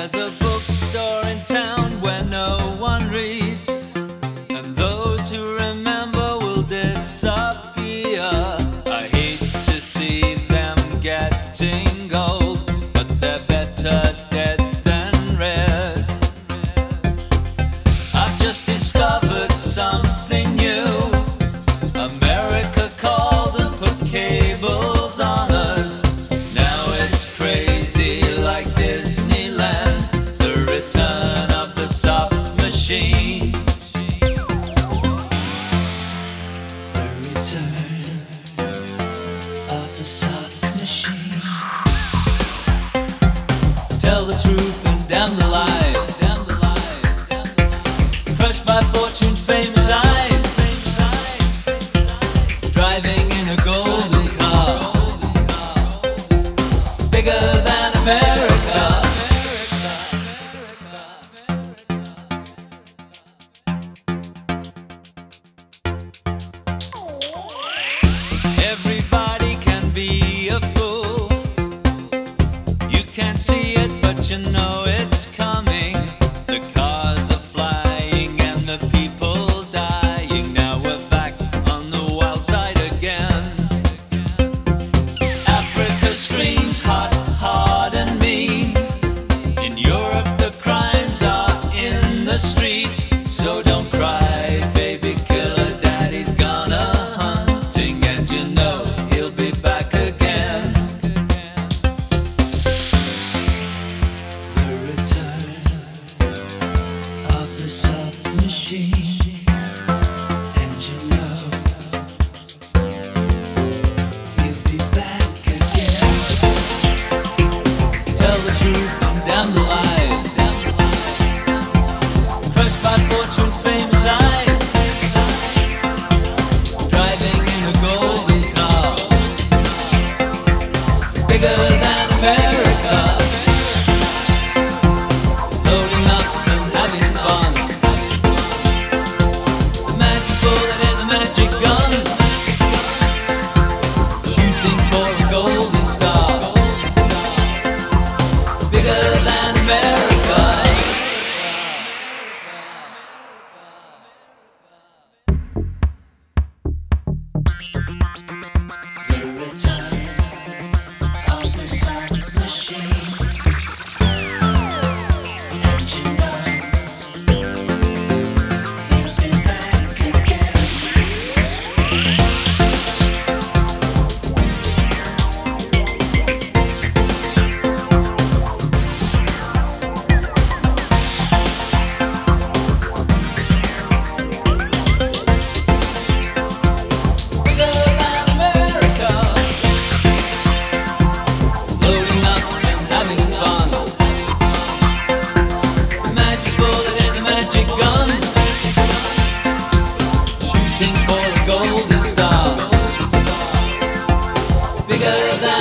There's a bookstore in town where no one reads, and those who remember will disappear. I hate to see them getting gold, but they're better dead than red. I've just discovered something new. America called and put cables on us. Now it's crazy like Disneyland, the return of the soft machine. The return of the soft machine. Tell the truth and damn the lies. Crushed by fortune's famous eyes. Driving in a golden car, bigger than America. Everybody can be a fool. You can't see it, but you know it's coming. The cars are flying and the people dying. Now we're back on the wild side again. Africa screams hot, hard and mean. In Europe the crimes are in the streets. So don't cry, baby killer, daddy's gone a-hunting, and you know he'll be back again. The return of the soft machine, and you know he'll be back again. Tell the truth and damn the lies. Crushed by fortune's famous eyes. Driving in a golden car, bigger than America. Loading up and having fun. The magic bullet and the magic gun. Shooting for a golden star, bigger than America. The return of the soft machine, and you know he'll be back again. Bigger than America. Loading up and having fun. The magic bullet and the magic gun. Shooting for a golden star. Bigger than